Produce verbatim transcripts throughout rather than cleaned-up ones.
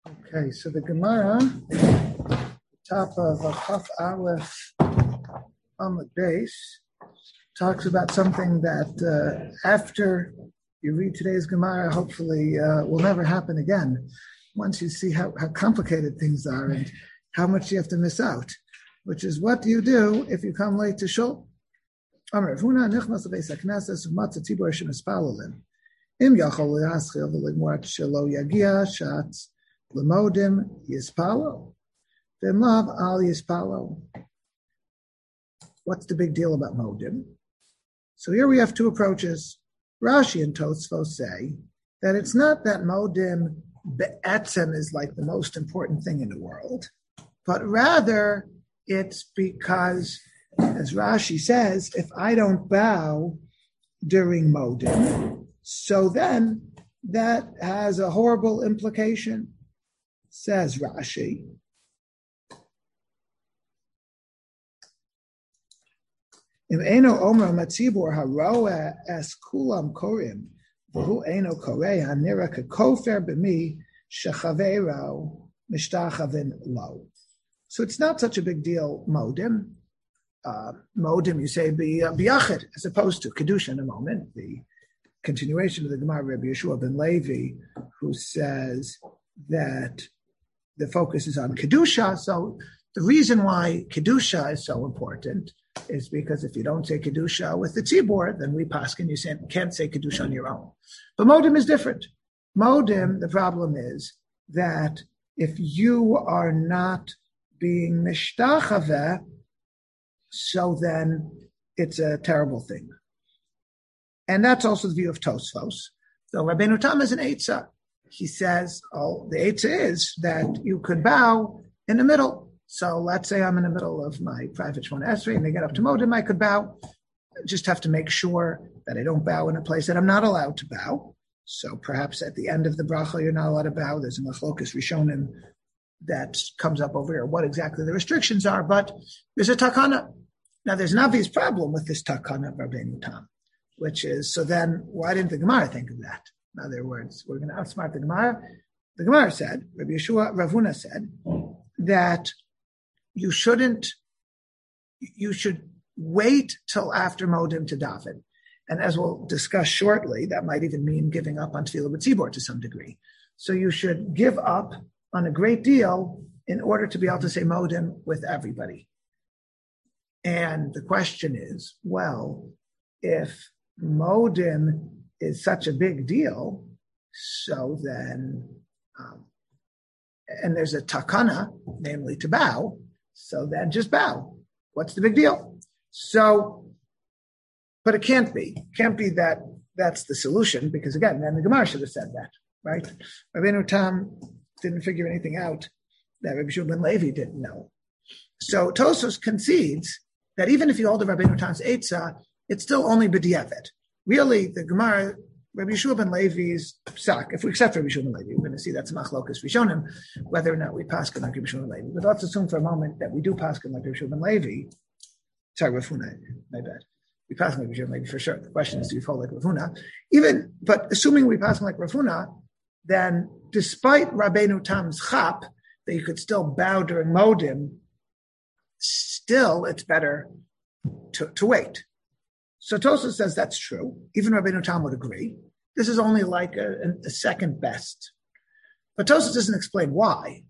Okay, so the Gemara, top of a Chaf Aleph on the base, talks about something that uh, after you read today's Gemara, hopefully uh, will never happen again. Once you see how, how complicated things are and how much you have to miss out, which is what do you do if you come late to shul? Amar Ravuna nichnas lebeis hakneses u'matzah tzibur shemispalelin. Im yachol le'aschil v'legmor shelo yagia shatz lemodim yispalo. V'imlav al yispalo. What's the big deal about modim? So here we have two approaches. Rashi and Tosfos say that it's not that modim be'etzem is like the most important thing in the world, but rather it's because, as Rashi says, if I don't bow during modim, so then that has a horrible implication, says Rashi. Im eno omer matzibur haroa es kulam korim v'hu eno korei hanira kekofer b'mi shechaveiro mishtachavin lo. So it's not such a big deal, modim. Uh, modim, you say, be uh, biyachid, as opposed to kedusha in a moment. The continuation of the Gemara, Rabbi Yeshua ben Levi, who says that the focus is on kedusha. So the reason why kedusha is so important is because if you don't say kedusha with the tzibur, then we paskin, you say, can't say kedusha on your own. But modim is different. Modim, the problem is that if you are not being mishtachaveh, so then it's a terrible thing. And that's also the view of Tosfos. So Rabbeinu Tam is an eitzah. He says, oh, the eitzah is that you could bow in the middle. So let's say I'm in the middle of my private Shemona Esrei and they get up to modim, I could bow. I just have to make sure that I don't bow in a place that I'm not allowed to bow. So perhaps at the end of the bracha, you're not allowed to bow. There's a machlokas rishonim that comes up over here, what exactly the restrictions are, but there's a takana. Now, there's an obvious problem with this takana of Rabbeinu Tam, which is, so then why didn't the Gemara think of that? In other words, we're going to outsmart the Gemara. The Gemara said, Rabbi Yeshua Ravuna said, that you shouldn't, you should wait till after modim to daven. And as we'll discuss shortly, that might even mean giving up on tefillah b'tzibor to some degree. So you should give up on a great deal in order to be able to say modim with everybody. And the question is, well, if modim is such a big deal, so then, um, and there's a takana, namely to bow, so then just bow. What's the big deal? So, but it can't be. It can't be that that's the solution, because again, then the Gemara should have said that, right? Rabbeinu Tam didn't figure anything out that Rabbi Yeshua ben Levi didn't know. So Tosfos concedes that even if you hold the Rabbeinu Tam's eitzah, it's still only b'diavad. Really, the Gemara, Rabbi Yeshua ben Levi's psak, if we accept Rabbi Yeshua ben Levi, we're going to see that's machlokas rishonim, whether or not we paskin like Rabbi Yeshua ben Levi. But let's assume for a moment that we do paskin like Rabbi Yeshua ben Levi. Sorry, Rafuna, my bad. We paskin like Rabbi Yeshua ben Levi for sure. The question is, do we hold like Rafuna? Even, but assuming we paskin like Rafuna, then despite Rabbeinu Tam's chap, that you could still bow during modim, still it's better to, to wait. So Tosfos says that's true. Even Rabbeinu Tam would agree. This is only like a, a second best. But Tosfos doesn't explain why.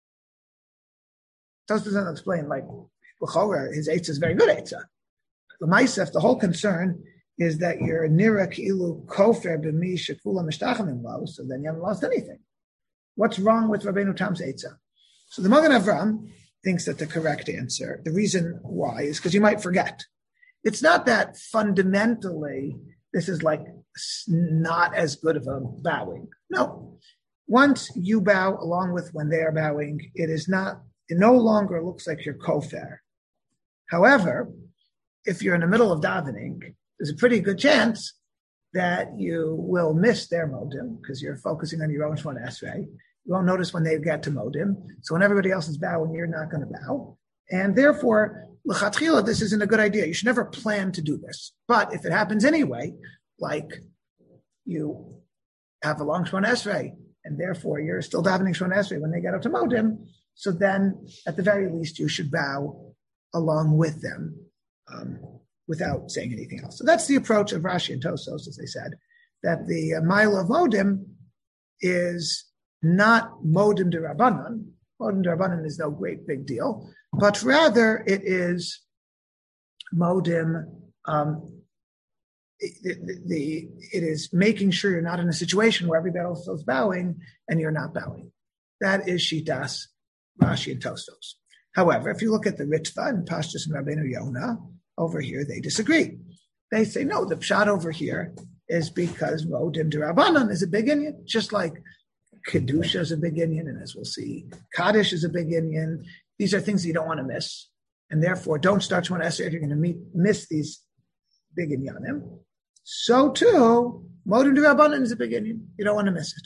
Tosfos doesn't explain, like, his eitzah is very good eitzah. The Ma'aseh, the whole concern is that you're nira ki'ilu kofer b'mi shekula mishtachamim lo, so then you haven't lost anything. What's wrong with Rabbeinu Tam's eitzah? So the Magen Avram thinks that the correct answer, the reason why, is because you might forget. It's not that fundamentally this is like not as good of a bowing. No. Once you bow along with when they are bowing, it is not, it no longer looks like you're kofer. However, if you're in the middle of davening, there's a pretty good chance that you will miss their modim because you're focusing on your own Shemona Esrei. You won't notice when they get to modim. So when everybody else is bowing, you're not going to bow. And therefore, l'chatchila, this isn't a good idea. You should never plan to do this. But if it happens anyway, like you have a long Shemona Esrei and therefore you're still davening Shemona Esrei when they get up to Modim, so then at the very least you should bow along with them um, without saying anything else. So that's the approach of Rashi and Tosfos, as they said, that the uh, mile of Modim is not Modim de Rabbanan. Modim de Rabbanan is no great big deal, but rather it is Modim, um, the, the, the, it is making sure you're not in a situation where everybody else is bowing and you're not bowing. That is Shitas, Rashi, and Tosfos. However, if you look at the Ritva and Pashtus and Rabbeinu Yonah, over here they disagree. They say, no, the pshat over here is because Modim de Rabbanan is a big Inyan, just like Kedusha is a big Inyan, and as we'll see, Kaddish is a big Inyan. These are things that you don't want to miss, and therefore don't start Shemona Esrei if you're going to meet, miss these big Inyanim. So too, Modim de Rabbanan is a big Inyan. You don't want to miss it.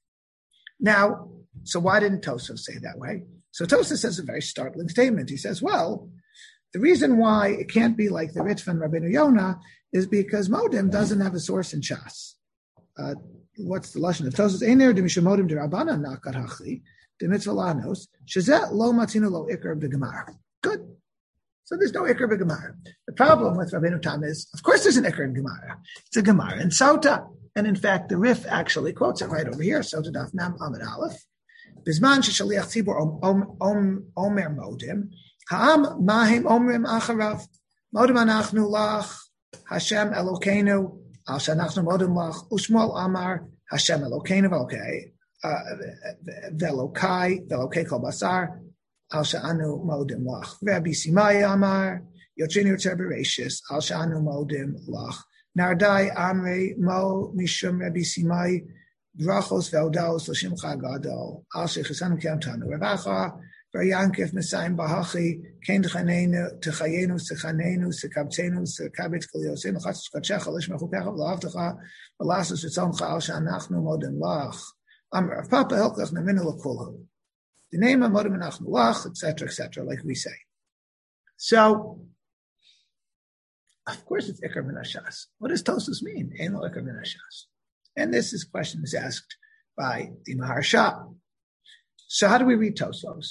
Now, so why didn't Tosfos say that way? So Tosfos says a very startling statement. He says, well, the reason why it can't be like the Ritva and Rabbeinu Yonah is because Modim doesn't have a source in Shas. Uh, what's the lashon of Tosfos? Einer de mishamodim de Rabbanan nakar hachli de mitzvah lanos shezeh lo matzinu lo ikar b'gemara. Good. So there's no ikar b'gemara. The problem with Rabbeinu Tam is, of course, there's an ikar in Gemara. It's a Gemara in Sota, and in fact, the Rif actually quotes it right over here. Sota daf Mem Amud Aleph. Bisman sheshaliach tzibur omer modim. Ha'am mahim omrim acharav. Modim anachnu lach, Hashem Elokeinu, al shanachnu modim lach, ushmol amar, Hashem Elokeinu, velokei, velokai, velokei kol basar, al sha'anu modim lach. Rabbi Simai amar, yotzinu yotzer bereshis, al sha'anu modim lach. Nardai amri mo mishum Rabbi Simai, brachos ve'odaos l'shimcha gadol, al shechesanu kiamtanu, revacha, Yankif Messiah Bahachi, Kain Tchanenu, Tchayenu, Sechanenu, Sekabtenu, Sekabit Kaliosin, Chatzos Kachach, Lishmachu Pechav, Lavtacha, Balasus Ritzoncha, Al Shanachnu Modim Lach, Amr, Papa Helkach, Naminu Lakulhu. The name of Modim Anachnu Lach, et cetera, et cetera, like we say. So, of course, it's Ikar Min Hashas. What does Tosfos mean? Ein lo Ikar Min Hashas. And this is question is asked by the Maharsha. So, how do we read Tosfos?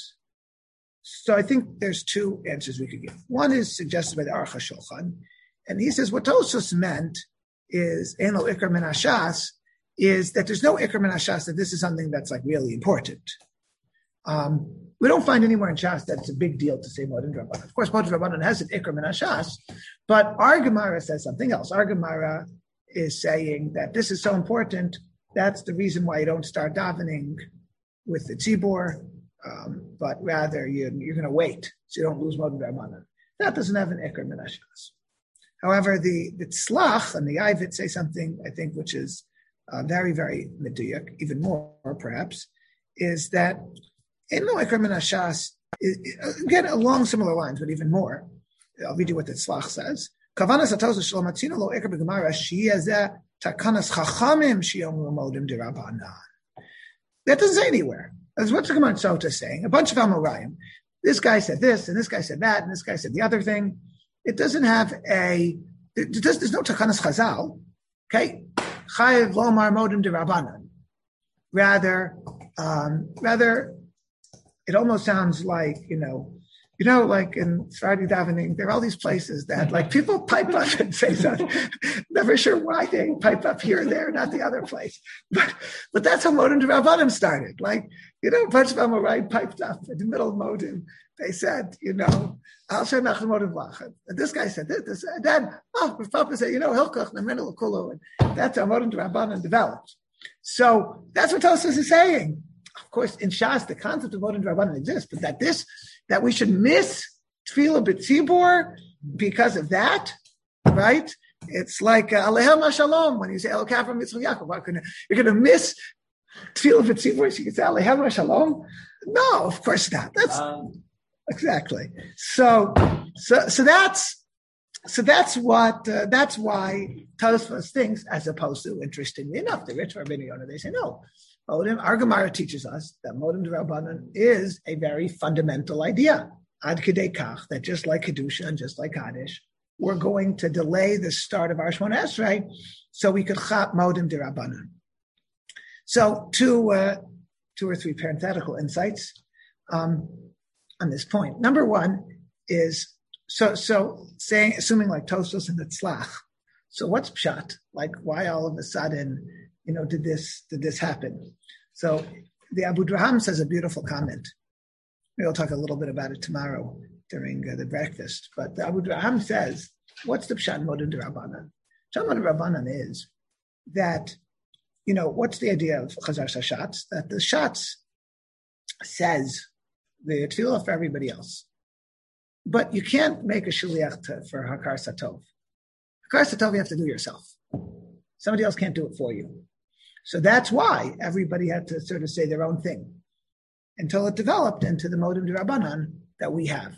So I think there's two answers we could give. One is suggested by the Aruch HaShulchan, and he says what Tosfos meant is Ein lo Ikar Min Hashas, is that there's no Ikar Min Hashas, that this is something that's like really important. Um, we don't find anywhere in Shas that it's a big deal to say Modim Rabbanan. Of course, Modim Rabbanan has an Ikar Min Hashas, but our Gemara says something else. Our Gemara is saying that this is so important, that's the reason why you don't start davening with the tzibur, um, but rather you, you're going to wait so you don't lose Modim Rabbanan. That doesn't have an Ikar Min Hashas. However, the, the Tzlach and the Yavit say something, I think, which is uh, very, very meduyuk, even more perhaps, is that in no Ikar Min Hashas, again, along similar lines, but even more, I'll read you what the Tzlach says. Kavanas Atosah Shalom Atzinu Lo Ikar B'Gemara Shiyazeh Takanas Chachamim Shiyomru Modim D'Rabbanan. That doesn't say anywhere. That's what the Gemara Sota saying. A bunch of Amoraim. This guy said this, and this guy said that, and this guy said the other thing. It doesn't have a. It does, there's no Takanas Chazal. Okay, Chayev Lomar Modim D'Rabbanan. Rather, um, rather, it almost sounds like you know, you know, like in Friday davening, there are all these places that like people pipe up and say something. Never sure why they pipe up here and there, not the other place. But but that's how Modim D'Rabbanan started. Like, you know, a bunch of them were right piped up in the middle of Modim. They said, you know, Al Shem Nachem Modim Lachem. And this guy said this, this and then, oh, Papa said, you know, Hilchach Namenu L'Kulu. And that's how Modim D'Rabbanan developed. So that's what Tosfos is saying. Of course, in Shas, the concept of Modim D'Rabbanan exists, but that this, that we should miss Tefillah B'Tzibur because of that, right? It's like Aleichem HaShalom when you say El Kafra Mitzvah Yaakov. You're going to miss Tefillah B'Tzibur, so you can say Aleichem HaShalom? No, of course not. That's um, exactly. So, so, so that's so that's what uh, that's why Tosfos thinks, as opposed to, interestingly enough, the Ritva Rabbeinu Yonah, they say no. Modim, our Gemara teaches us that Modim D'Rabbanan is a very fundamental idea. Ad Kedei Kach, that just like Kedusha and just like Kaddish, we're going to delay the start of our Shemona Esrei so we could chap Modim D'Rabbanan. So two, uh, two or three parenthetical insights um, on this point. Number one is, so so saying, assuming like Tosfos and the Tzlach, so what's pshat? Like, why all of a sudden, you know, did this did this happen? So the Abu Draham says a beautiful comment. Maybe I'll talk a little bit about it tomorrow during uh, the breakfast. But the Abu Draham says, what's the pshat modin d'Rabbanan? Pshat modin d'Rabbanan is that, you know, what's the idea of Chazar Sashatz? That the Shatz says the tefillah for everybody else. But you can't make a shliach to, for Hakar Satov. Hakar Satov you have to do yourself. Somebody else can't do it for you. So that's why everybody had to sort of say their own thing until it developed into the modem d'Rabbanan that we have.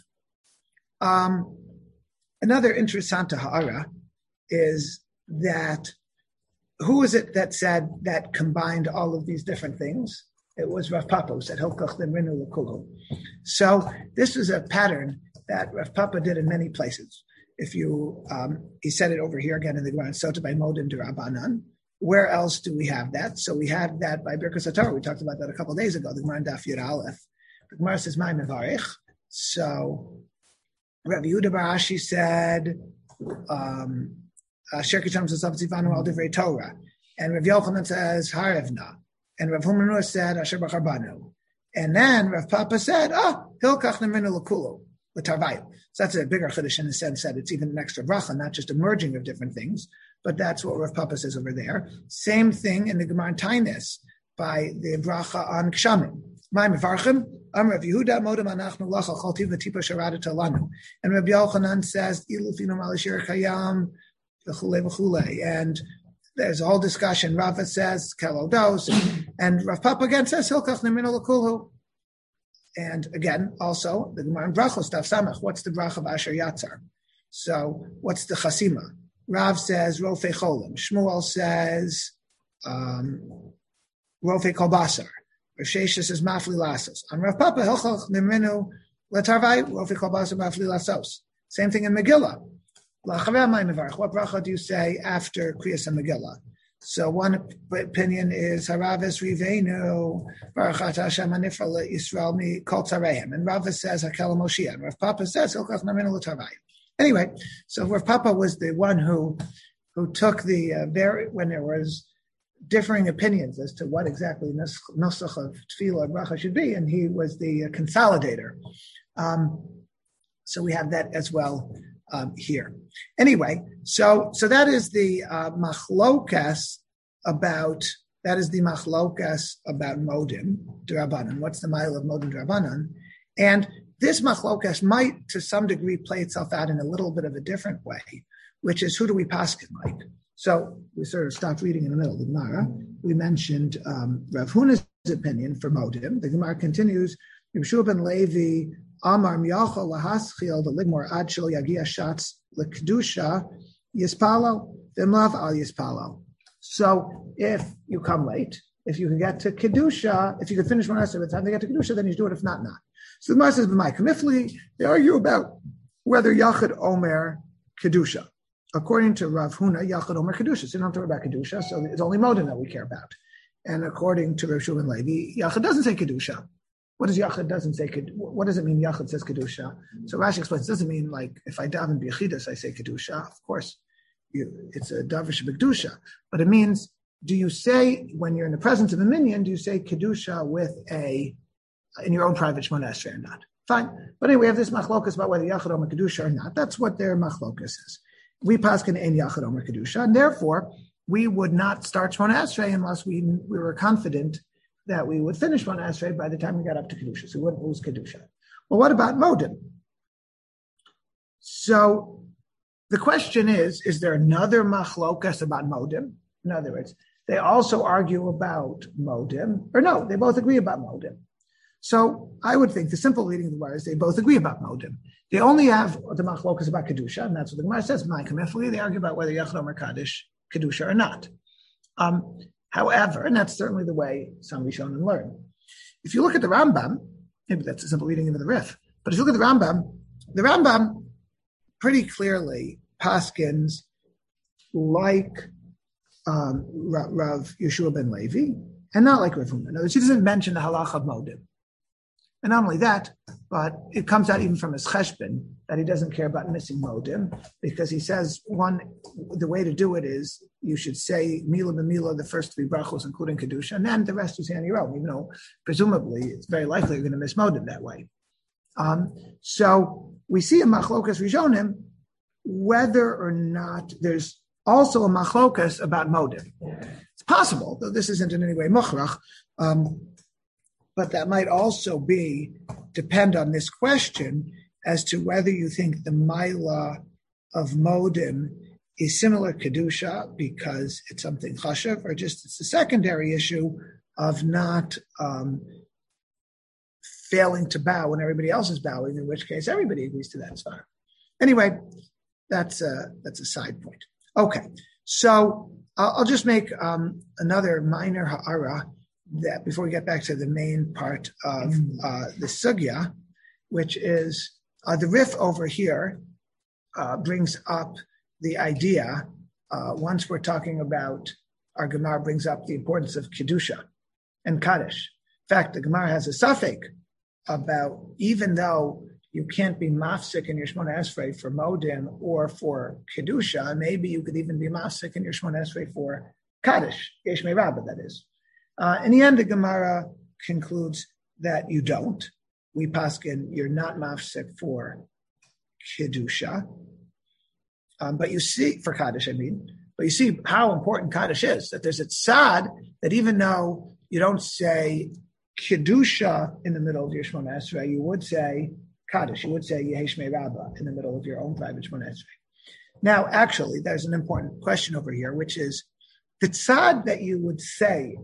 Um, another interessant ha'ara is that who is it that said that combined all of these different things? It was Rav Papa who said, Hilkach Limrinu L'Kulu. So this is a pattern that Rav Papa did in many places. If you, um, he said it over here again in the Gemara Sota by Modin d'Rabbanan. Where else do we have that? So we have that by Birkas HaTorah. We talked about that a couple of days ago. The Gemara in Daf Yud Aleph. The Gemara says, "Mai mevarich." So Rabbi Yehuda Bar Ashi said, um, "Asher kitam zazav tzivanu al divrei Torah," and Rav Yochanan says, "Harevna," and Rav Humanur said, "Asher b'charbanu," and then Rav Papa said, "Ah, hilkach neminu l'kulu l'tarvayu." So that's a bigger chiddush in the sense that it's even an extra bracha, not just a merging of different things. But that's what Rav Papa says over there. Same thing in the Gemara in Tainis by the bracha on Kshamim. My mevarchim, Am Rav Yehuda modem anachnu lacha chaltiv v'tipa sharada talanu. And Rav Yochanan says ilu finu malashir chayam v'chulei v'chulei. And there's a whole discussion. Rava says kalodos, and Rav Papa again says hilkach neminu l'kulhu. And again, also the Gemara in Brachos Daf Samach. What's the bracha of Asher Yatzar? So what's the chasima? Rav says Rofei Cholim. Shmuel says um, Rofei Kolbasar. Rav Shesha says Mafli Lasos. On Rav Papa, Hilchach Nimrinu Letarvai, Rofei Kolbasar Mafli Lasos. Same thing in Megillah. Lachaveh Mai Mevarach. What bracha do you say after Kriyas and Megillah? So one opinion is Haravis Riveinu Barachat Hashem Anifra Yisrael Mi Kol Tzareim. And Rav says Hakel Moshiach. And Rav Papa says Hilchach Nimrinu Letarvai. Anyway, so Rav Papa was the one who who took the uh, very when there was differing opinions as to what exactly nusach of tefillah and bracha should be, and he was the uh, consolidator. Um, so we have that as well um, here. Anyway, so so that is the uh, machlokas about that is the machlokas about modim d'Rabbanan. What's the mile of modim d'Rabbanan? And this machlokas might, to some degree, play itself out in a little bit of a different way, which is who do we paskin like? So we sort of stopped reading in the middle of the Gemara. We mentioned um, Rav Huna's opinion for modim. The Gemara continues, Yeshua ben Levi, Amar miyachol lahaschil the ligmor ad shel yagia shatz lekdusha yispalo v'imlav al yispalo. So if you come late, if you can get to kedusha, if you can finish one answer by the time they get to kedusha, then you do it. If not, not. So the Gemara says, "B'mai kamifli." They argue about whether Yachid Omer Kedusha. According to Rav Huna, Yachid Omer Kedusha. So you don't talk about Kedusha, so it's only Modin that we care about. And according to Rav Shulman Levi, Yachid doesn't say Kedusha. What does Yachid doesn't say? What does it mean? Yachid says Kedusha. So Rashi explains. It doesn't mean like if I daven b'yachidus, I say Kedusha. Of course, you, it's a davish b'kedusha, but it means, do you say when you're in the presence of a minyan, do you say Kedusha with a in your own private Shemona Esrei or not? Fine. But anyway, we have this machlokas about whether Yachid Omer Kedusha or not. That's what their machlokas is. We paskin ein Yachid Omer Kedusha, and therefore we would not start Shemona Esrei unless we we were confident that we would finish Shemona Esrei by the time we got up to Kedusha, so we wouldn't lose Kedusha. Well, what about Modim? So the question is, is there another machlokas about Modim? In other words, they also argue about Modim, or no, they both agree about Modim. So I would think the simple reading of the Gemara is they both agree about Modim. They only have the machlokas about Kedusha, and that's what the Gemara says. They argue about whether Yachid Omer Kaddish Kedusha or not. Um, however, and that's certainly the way some Rishonim learn. If you look at the Rambam, maybe that's a simple reading of the Rif, but if you look at the Rambam, the Rambam pretty clearly paskins like um, Rav Yeshua ben Levi, and not like Rav Huna. In other words, he doesn't mention the halacha of modim. And not only that, but it comes out even from his cheshbon that he doesn't care about missing modim, because he says one, the way to do it is you should say mila b'mila, the first three brachos, including kedusha, and then the rest is on your own. Even though presumably it's very likely you're going to miss modim that way. Um, so we see in machlokas rishonim whether or not there's also a machlokas about modim. It's possible, though this isn't in any way mukhrach. Um, But that might also be, depend on this question as to whether you think the Maila of Modim is similar Kedusha because it's something Chashav, or just it's a secondary issue of not um, failing to bow when everybody else is bowing, in which case everybody agrees to that svara. Anyway, that's a, that's a side point. Okay, so I'll, I'll just make um, another minor ha'ara that before we get back to the main part of uh, the sugya, which is uh, the Rif over here uh, brings up the idea, uh, once we're talking about, our Gemara brings up the importance of Kedusha and Kaddish. In fact, the Gemara has a suffix about, even though you can't be mafsik in your Shemona Esrei for Modim or for Kedusha, maybe you could even be mafsik in your Shemona Esrei for Kaddish, Yesh Me'Rabba, that is. Uh, in the end, the Gemara concludes that you don't. We paskin, you're not mafsik for Kedusha. Um, but you see, for Kaddish, I mean, but you see how important Kaddish is, that there's a tzad that even though you don't say Kedusha in the middle of your Shemona Esrei, you would say Kaddish, you would say Yehesh Me'Rabba in the middle of your own private Shemona Esrei. Now, actually, there's an important question over here, which is the tzad that you would say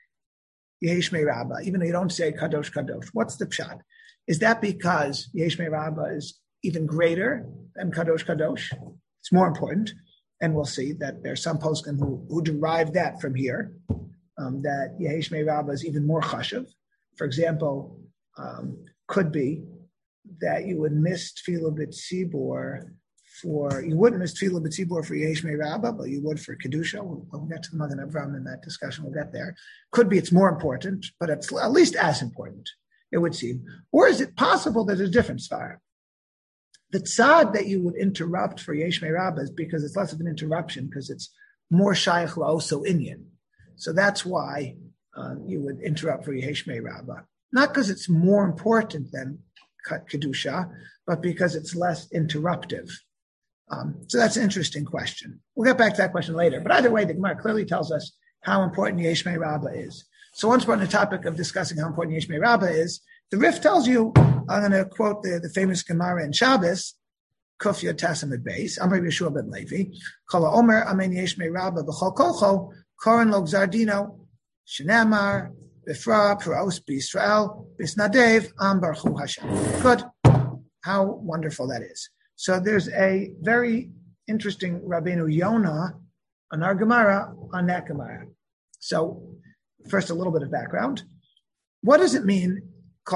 Yehesh Me'Rabba, even though you don't say Kadosh Kadosh. What's the pshat? Is that because Yehesh Me'Rabba is even greater than Kadosh Kadosh? It's more important, and we'll see that there are some poskim who, who derive that from here, um, that Yehesh Me'Rabba is even more chashuv. For example, um, could be that you would miss Tefillah B'tzibur for, you wouldn't miss Tefillah B'tzibur for Yehesh Me'Rabba, but you would for Kedusha. We'll, we'll get to the Magen Avraham in that discussion. We'll get there. Could be it's more important, but it's at least as important, it would seem. Or is it possible that there's a different svara? The tzad that you would interrupt for Yehesh Me'Rabba is because it's less of an interruption, because it's more shaykh la'oso inyan. So that's why um, you would interrupt for Yehesh Me'Rabba. Not because it's more important than Kedusha, but because it's less interruptive. Um, so that's an interesting question. We'll get back to that question later. But either way, the Gemara clearly tells us how important Yehesh Me'Rabba is. So once we're on the topic of discussing how important Yehesh Me'Rabba is, the Rif tells you, I'm going to quote the, the famous Gemara in Shabbos, Kuf Yod Tasamid Beis, Amar Yeshua ben Levi, Kol Omer Amen Yehesh Me'Rabba B'chol Kolcho, Koren Lo Gzardino, Shenamar, Bifra, Peros, B'Yisrael, B'Snadev, Am Baruch Hu Hashem. Good. How wonderful that is. So there's a very interesting Rabbeinu Yonah on our Gemara, on that Gemara. So first, a little bit of background. What does it mean? So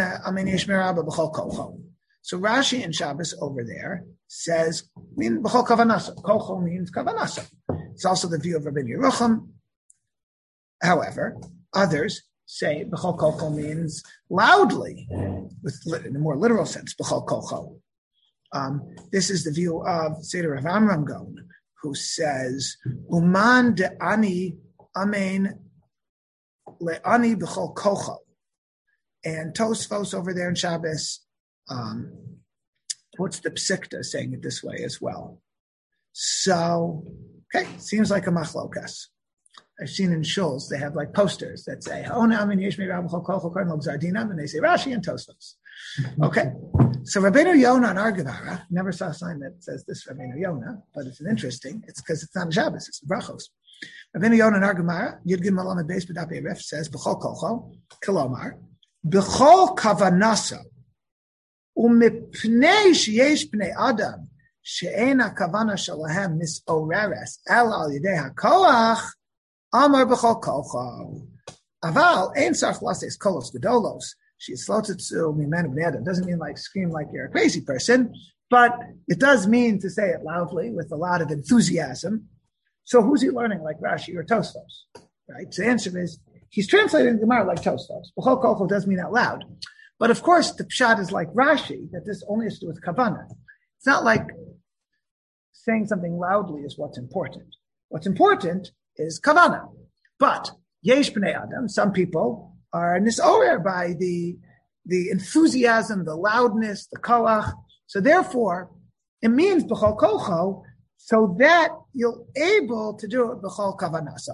Rashi in Shabbos over there says, mean b'chol kavanasa. Kolcho means kavanasa. It's also the view of Rabbeinu Yerucham. However, others say b'chol kolcho means loudly, with in a more literal sense, b'chol kolcho. Um, this is the view of Seder Rav Amram Gaon, who says, Uman de ani amen le ani b'chol kolcho. And Tosfos over there in Shabbos um, puts the Psikta saying it this way as well. So, okay, seems like a machlokas. I've seen in shuls, they have like posters that say, oh, now I'm Yesh Me'Rabba B'chol Kolcho Koren Lo Gzardinam, and they say Rashi and Tosfos. Okay, so Rabbeinu Yonah on our Gemara, never saw a sign that says this Rabbeinu Yonah, but it's an interesting, it's because it's not Shabbos, it's the Brachos. Rabbeinu Yonah on our Gemara, Yud Gimel Amud Beis B'Daf Ref says, B'chol Kolcho, Kilomar, B'chol kavanasa, u'mipnei sheyesh pnei adam, she'en ha'kavana shalahem misoreres el al yidei ha'koach, amar b'chol kolcho. Aval, ein tzarich lases kolos gedolos, she'yislotzetzu mimenu b'nei adam. Doesn't mean like scream like you're a crazy person, but it does mean to say it loudly with a lot of enthusiasm. So who's he learning, like Rashi or Tosfos? Right? So the answer is, he's translating the Gemara like Tosfos. B'chol kolchol does mean out loud. But of course, the pshat is like Rashi, that this only has to do with kavanah. It's not like saying something loudly is what's important. What's important is kavanah. But yesh b'nei adam, some people are nisorer by the, the enthusiasm, the loudness, the koach. So therefore, it means b'chol kolchol, so that you're able to do it b'chol kavanasa.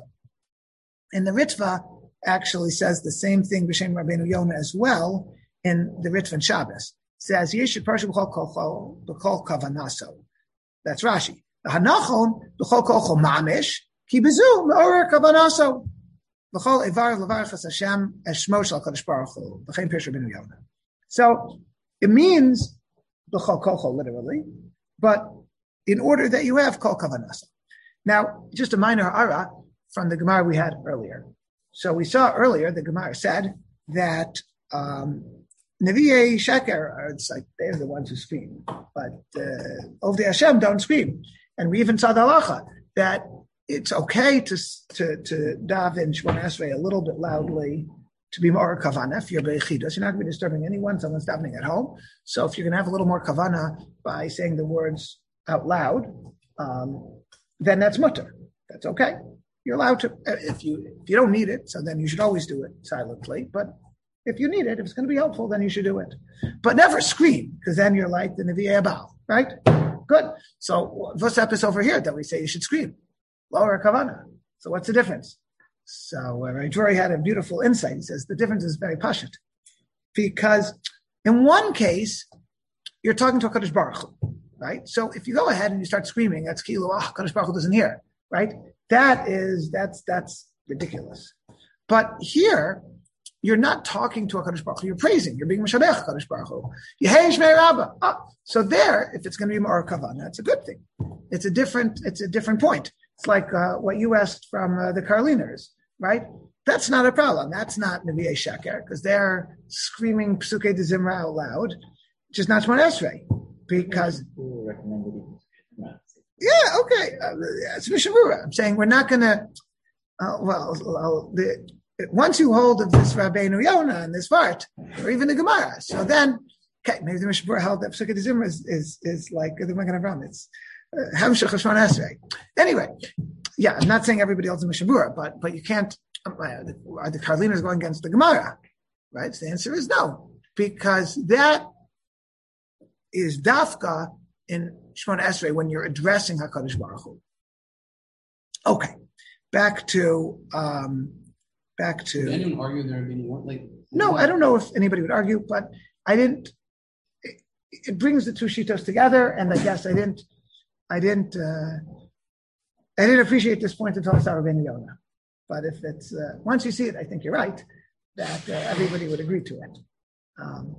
And the Ritva actually says the same thing b'shem Rabbeinu Yonah as well in the Ritva and Shabbos. It says Yeshit Parsha b'chol kolchol b'chol kavanaso. That's Rashi. The Hanachon b'chol kolchol mamish ki bezu me'orer kavanaso b'chol evar levarachas Hashem eshmo shel Kadosh Baruch Hu b'chein Parsha Rabbeinu Yonah. So it means b'chol kolchol literally, but in order that you have kol kavanasa. Now, just a minor ha'ara from the Gemara we had earlier. So we saw earlier, the Gemara said that um, Nevi'ei Sheker, it's like they're the ones who scream, but uh, Ovdei Hashem don't scream. And we even saw the halacha that it's okay to to, to daven Shemona Esrei a little bit loudly to be more kavana. If you're beichidas, you're not going to be disturbing anyone. Someone's davening at home. So if you're going to have a little more kavana by saying the words out loud, um, then that's mutter. That's okay. You're allowed to, if you if you don't need it, so then you should always do it silently. But if you need it, if it's going to be helpful, then you should do it. But never scream, because then you're like the Nevi'ei Abal, right? Good. So what's up is over here that we say you should scream? Lower kavana. So what's the difference? So uh, Jory had a beautiful insight. He says the difference is very pashut. Because in one case, you're talking to a Kadosh Baruch Hu, right? So if you go ahead and you start screaming, that's kilo, ah, Kadosh Baruch Hu doesn't hear, right? That is, that's, that's ridiculous. But here, you're not talking to a Kadosh Baruch Hu, you're praising, you're being Mashabech Kadosh Baruch Hu. Yehei Shmei Rabba. Ah, so there, if it's going to be more kavanah, that's a good thing. It's a different, it's a different point. It's like uh, what you asked from uh, the Karliners, right? That's not a problem. That's not Nevi'ei Sheker, because they're screaming Psukei de Zimra out loud, just not Shemona Esrei, because... Yeah, okay. Uh, it's Mishavura. I'm saying we're not going to, uh, well, well the, once you hold of this Rabbeinu Yonah and this Vart, or even the Gemara, so then, okay, maybe the Mishavura held that Psukei de Zimra is, is, is like the Magen Avraham. It's Hamshach Shemona Esrei. Anyway, yeah, I'm not saying everybody holds the Mishavura, but but you can't, um, are the, are the Karliners going against the Gemara? Right? So the answer is no, because that is dafka in Shemona Esrei when you're addressing HaKadosh Baruch Hu. Okay, back to um, back to. Did anyone argue there being one? Like, no, I don't know if anybody would argue, but I didn't. It, it brings the two shitos together, and I guess I didn't. I didn't. Uh, I didn't appreciate this point until I saw Rabbeinu Yonah. But if it's uh, once you see it, I think you're right that uh, everybody would agree to it. Um,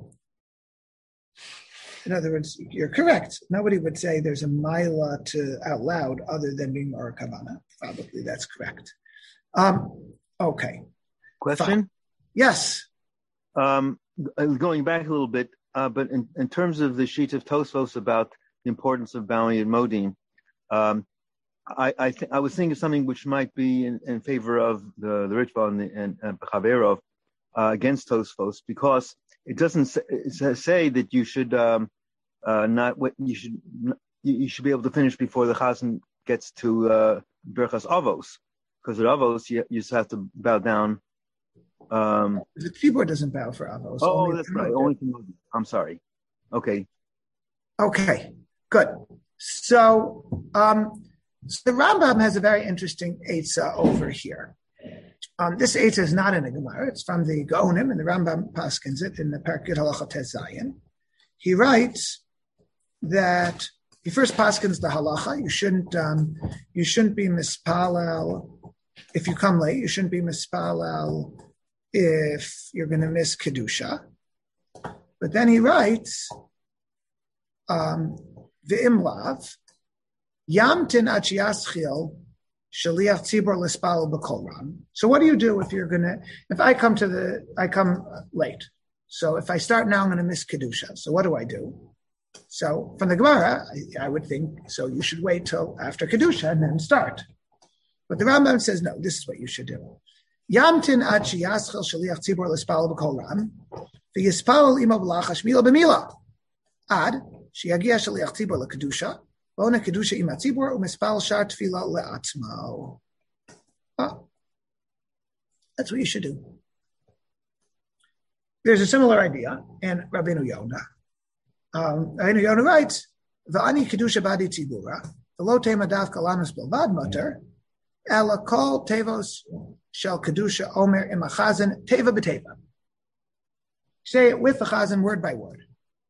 In other words, you're correct. Nobody would say there's a mila to out loud other than being Or Kavana. Probably that's correct. Um, okay. Question? Fine. Yes. Um, going back a little bit, uh, but in, in terms of the sheet of Tosfos about the importance of bowing and modim, um, I I, th- I was thinking of something which might be in, in favor of the the Ritva and the and, and Chaverov uh, against Tosfos, because it doesn't say, it say that you should um, uh, not you should you should be able to finish before the chazan gets to uh, Berchas Avos, because at Avos you, you just have to bow down. Um, the keyboard doesn't bow for Avos. Oh, only that's right. Only to I'm sorry. Okay. Okay. Good. So, um, so the Rambam has a very interesting eitzah over here. Um, this eitzah is not in the Gemara. It's from the Gaonim, and the Rambam paskins it in the Perkut Halacha Tes Zayin. He writes that he first paskins the halacha. You shouldn't, um, you shouldn't be mispalel if you come late. You shouldn't be mispalel if you're going to miss kedusha. But then he writes, um, v'imlav yamtin achiaschil shaliach tzibor l'spal b'kolram. So what do you do if you're going to, if I come to the, I come late. So if I start now, I'm going to miss kedusha. So what do I do? So from the Gemara, I, I would think, so you should wait till after kedusha and then start. But the Rambam says, no, this is what you should do. Yamtin ad sheyaschel shaliach tzibor l'spal b'kol ram, v'yispal imo b'lachash mila b'mila. Ad sheyagia shaliach tzibor l'kedusha, v'ona kedusha ima tzibor u'mispal shar tefila le'atzmo. Oh, that's what you should do. There's a similar idea in Rabbeinu Yonah. Um, Rabbeinu Yonah writes, "V'ani kedusha badi tzibura, v'lo tema dav kalamas bilvad mutter, ela kol tevos shel kedusha omer im achazan teva b'teva." Say it with the chazan word by word,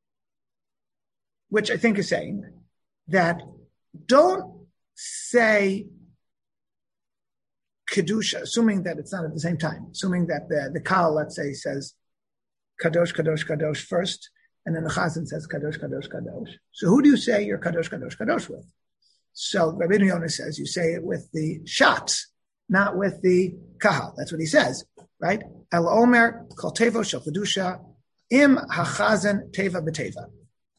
which I think is saying that don't say kedusha, assuming that it's not at the same time, assuming that the the kal, let's say, says kadosh, kadosh, kadosh first, and then the chazan says kadosh, kadosh, kadosh. So who do you say your kadosh, kadosh, kadosh with? So Rabbeinu Yonah says you say it with the shots, not with the kahal. That's what he says, right? El omer kol tevo shel kedusha im hachazan teva b'teva.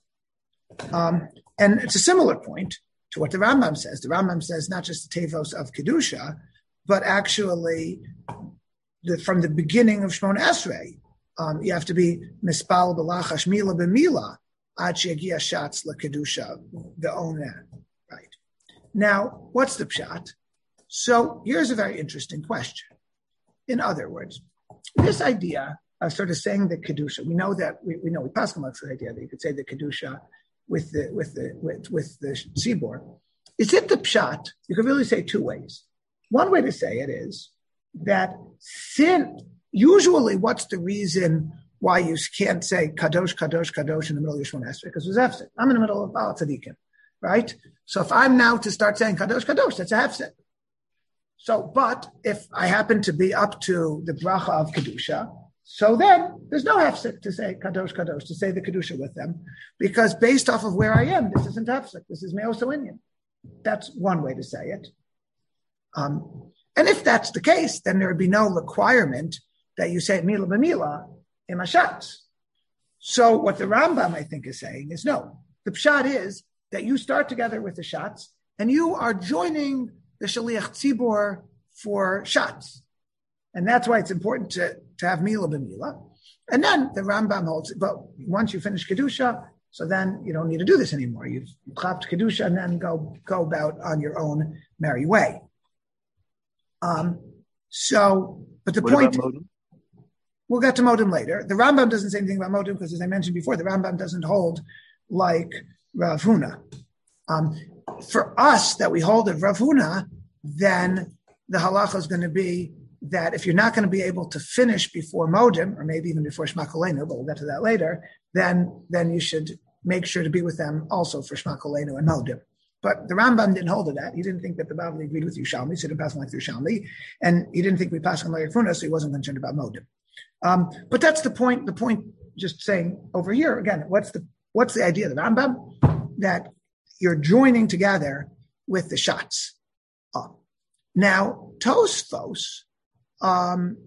Um, and it's a similar point to what the Rambam says. The Rambam says not just the tevos of kedusha, but actually the, from the beginning of Shmona Esrei. Um, you have to be mispal b'lachash mila b'mila ad sheyagia shatz l'kedusha v'oneh. Right. Now, what's the pshat? So here's a very interesting question. In other words, this idea of sort of saying the kedusha, we know that we, we know we pass amongst the idea that you could say the kedusha with the with the with, with the tzibor. Is it the pshat? You could really say two ways. One way to say it is that sin. Usually, what's the reason why you can't say kadosh, kadosh, kadosh in the middle of your Shemona Esrei? Because it's hefsek. I'm in the middle of Baal Tzadikim, right? So if I'm now to start saying kadosh, kadosh, that's a hefsek. So, but if I happen to be up to the bracha of kedusha, so then there's no hefsek to say kadosh, kadosh, to say the kedusha with them, because based off of where I am, this isn't hefsek. This is meoso inyan. That's one way to say it. Um, and if that's the case, then there would be no requirement that you say mila b'mila in mashatz. So what the Rambam, I think, is saying is no. The pshat is that you start together with the shots and you are joining the shaliach tzibor for shots. And that's why it's important to, to have mila b'mila. And then the Rambam holds, but once you finish kedusha, so then you don't need to do this anymore. You've clapped kedusha and then go, go about on your own merry way. Um, so, but the what point... About modem? We'll get to modem later. The Rambam doesn't say anything about modem because, as I mentioned before, the Rambam doesn't hold like Rav Huna. Um, for us, that we hold of Rav Huna, then the halacha is going to be that if you're not going to be able to finish before modem, or maybe even before Shema Kolenu, but we'll get to that later, then then you should make sure to be with them also for Shema Kolenu and modem. But the Rambam didn't hold to that. He didn't think that the Bavli agreed with Yerushalmi, so he didn't pass on like Yerushalmi, and he didn't think we passed on like Rav Huna, so he wasn't concerned about modem. Um, but that's the point. The point, just saying over here again. What's the what's the idea of the Rambam? That you're joining together with the shots. Uh, now Tosfos, um,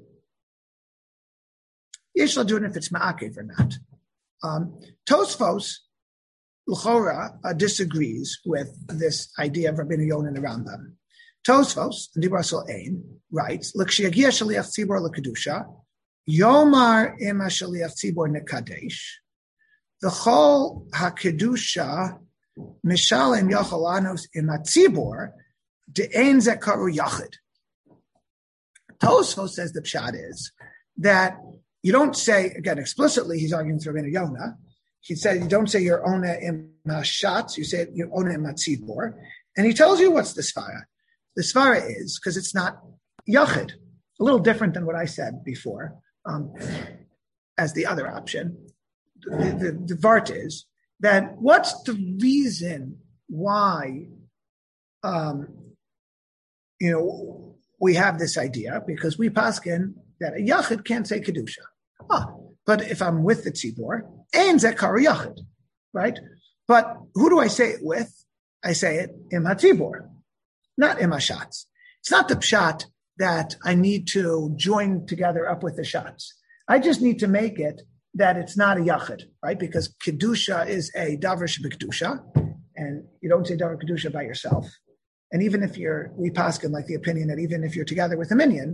Yesh do it if it's ma'akev or not. Um, Tosfos l'chora uh, disagrees with this idea of Rabbeinu Yonah and the Rambam. Tosfos, the Dibur Asol Ein, writes, "L'kshiyagia shaliach tzibor l'kedusha." Yomar ima shaliach tzibor nekadesh, v'chol hakedusha mishalem yachalanos ima tzibor de'ein zekaru yachid. Tosfos says the pshat is that you don't say, again, explicitly, he's arguing for Rabbeinu Yonah. He said you don't say your ona ima shatz, you say your ona ima tzibor, and he tells you what's the svara. The svara is, because it's not yachid, a little different than what I said before. Um, as the other option, the, the, the vart is that what's the reason why, um, you know, we have this idea? Because we paskin that a yachid can't say kedusha. Ah, but if I'm with the tzibor, ein zekar yachid, right? But who do I say it with? I say it im hatzibor, not im hashatz. It's not the pshat that I need to join together up with the shots. I just need to make it that it's not a yachid, right? Because kedusha is a davar shebekdusha, and you don't say davar kedusha by yourself. And even if you're, we paskin like the opinion that even if you're together with a minion,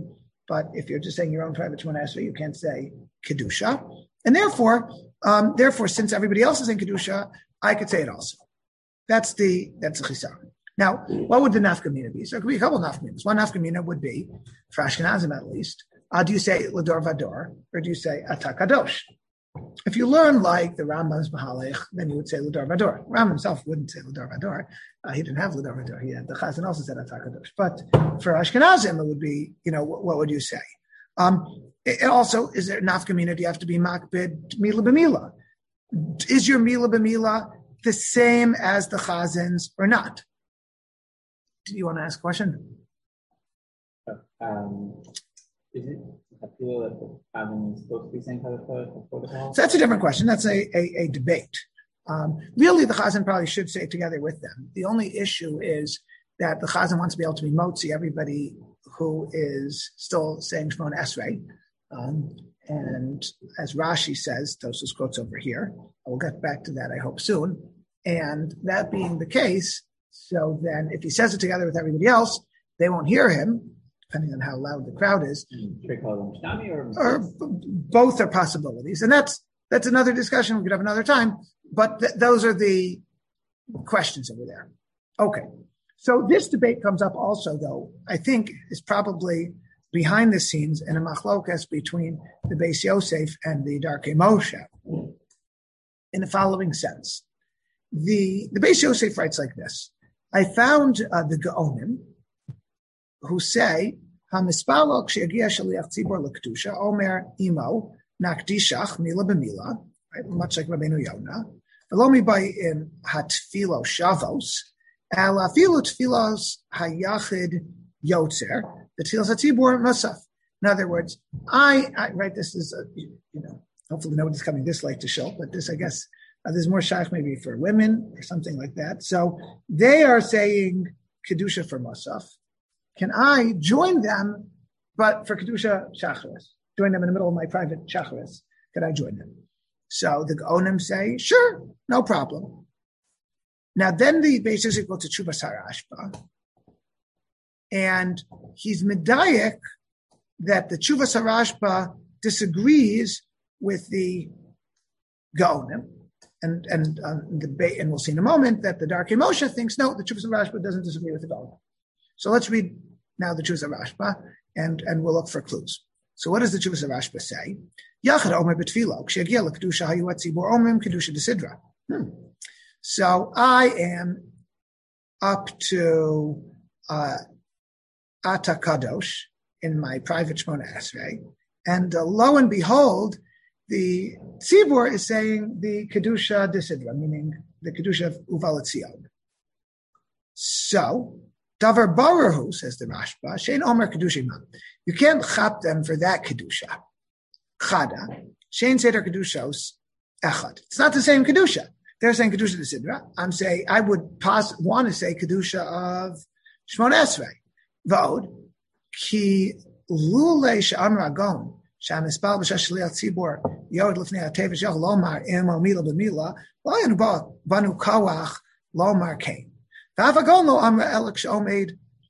But if you're just saying your own private Shemona Esrei, you can't say Kedusha. And therefore, um, therefore, since everybody else is saying Kedusha, I could say it also. That's the that's the Chisar. Now, what would the nafkamina be? So it could be a couple of nafkaminas. One nafkamina would be, for Ashkenazim at least, uh, do you say Lador Vador, or do you say Ata Kadosh? If you learn like the Rambam's Mahalech, then you would say Lador Vador. Rambam himself wouldn't say Lador Vador. Uh, he didn't have Lador Vador. He had the Chazan also said Ata Kadosh. But for Ashkenazim, it would be, you know, what, what would you say? Um, it, also, is there nafkamina? Do you have to be makbid mila b'mila? Is your mila b'mila the same as the Chazan's or not? Do you want to ask a question? Um, is it I feel that the Chazan is supposed to be saying protocol? So that's a different question. That's a, a, a debate. Um, really, the Chazan probably should say it together with them. The only issue is that the Chazan wants to be able to be motzi everybody who is still saying Shemona Esrei. Um, and as Rashi says, Tosfos quotes over here, I will get back to that, I hope, soon. And that being the case, so then if he says it together with everybody else, they won't hear him, depending on how loud the crowd is. Or, or both are possibilities. And that's that's another discussion we could have another time. But th- those are the questions over there. Okay. So this debate comes up also, though, I think is probably behind the scenes in a machlokas between the Beis Yosef and the Darkei Moshe in the following sense. The, the Beis Yosef writes like this. I found uh, the Gaonim who say, HaMispalo ksheyagia shaliach tzibor l'kedusha, Omer imo nakdishach mila b'mila, right? Much like Rabbeinu Yonah. V'lo mibai in hatfilo shavos, el afilu tfilos hayachid yotzer, the tfilos hatzibor musaf. In other words, I, I right, this is, a, you know, hopefully nobody's coming this late to show, but this, I guess, uh, there's more shaykh maybe for women or something like that. So they are saying Kedusha for Musaf. Can I join them, but for Kedusha Shacharis? Join them in the middle of my private Shacharis. Can I join them? So the Onim say, sure, no problem. Now then the basis equal to Chuvas HaRashba, and he's medayek that the Chuvas HaRashba disagrees with the Gaonim, and and um, the and we'll see in a moment that the Darkei Moshe thinks no, the Chuvas HaRashba doesn't disagree with the Gaonim. So let's read now the Chuvas HaRashba, and and we'll look for clues. So what does the Chuvas HaRashba say? Yachad Omer b'tfilo ksheyagia l'kedusha hayu hatzibur omrim kedusha desidra. So I am up to uh, Ata Kadosh in my private Shemona Esrei, and uh, lo and behold, the Tzibur is saying the Kedusha Desidra, meaning the Kedusha of Uval Etzion. So, Davar Barahu, says the Rashba, Shein Omer Kedusha Imam. You can't chap them for that Kedusha. Chada, Shein Seder Kedushos Echad. It's not the same Kedusha. They're saying Kedusha Desidra. I'm saying, I would pos- want to say Kedusha of Shemona Esrei. Vod, Ki Lule Sha'am Ragon, שהמספר בשליח ציבור יורד לפני הטבע שלו לומר אימו מילה במילה, לא היה בנו כוח לומר כן. ואף הגאון לא אמר אלא כשעומד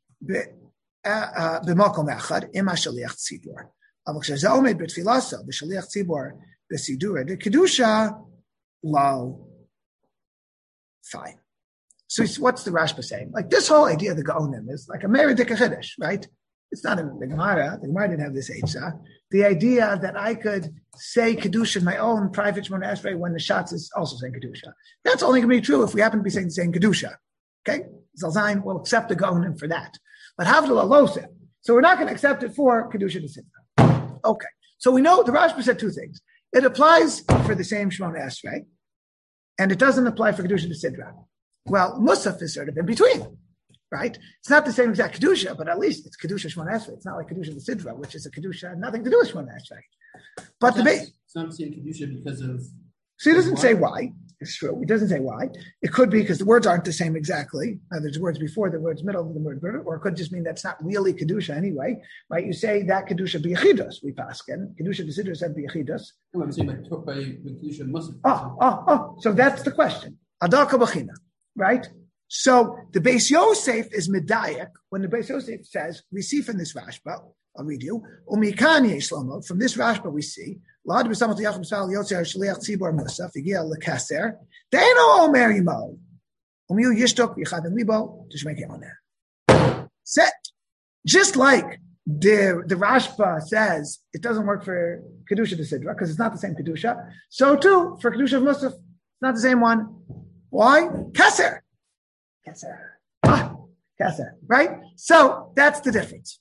במקום אחד עם השליח ציבור. אבל כשזה עומד בתפילתו בשליח ציבור בסידור דקדושה, לא. Fine. So what's the Rashba saying? Like this whole idea of the Gaonim is like a Meredika Chiddush, right? It's not in the Gemara. The Gemara didn't have this Eitzah. The idea that I could say Kedusha in my own private Shemona Esrei when the Shatz is also saying Kedusha. That's only going to be true if we happen to be saying the same Kedusha. Okay? Zalzain will accept the Gaonim for that. But Havdalah Loseh. So we're not going to accept it for Kedusha Desidra. Okay. So we know the Rashba said two things. It applies for the same Shemona Esrei, and it doesn't apply for Kedusha Desidra. Well, Musaf is sort of in between. Right? It's not the same exact Kedusha, but at least it's Kedusha Shemona Esrei. It's not like Kedusha the Sidra, which is a Kedusha, nothing to do with Shemona Esrei. But the base. It's not saying Kedusha because of. So he doesn't say why. It's true. He doesn't say why. It could be because the words aren't the same exactly. Now, there's words before the words middle of the word, or it could just mean that's not really Kedusha anyway. Right? You say that Kedusha b'yachidos, we paskin. Kedusha the Sidra said b'yachidos. No, I'm saying like by Kedusha must. Oh, oh, oh. So that's the question. Adaka b'china. Right? So the Beis Yosef is Medayak. When the Beis Yosef says, we see from this Rashba, I'll read you, Umikan Shlomo, from this Rashba we see, Lad B'samot Yachim Sal Yotzer Shliach Tzibor Musaf, Yigia Lekaser, Deino Omer Yimo, Umiu Yishtok Yichadin Libo, Tishmek Yoner. Set. Just like the, the Rashba says, it doesn't work for Kedusha de Sidra, because it's not the same Kedusha, so too, for Kedusha of Musaf, it's not the same one. Why? Keser. Keser. Ah, Keser. Right? So that's the difference.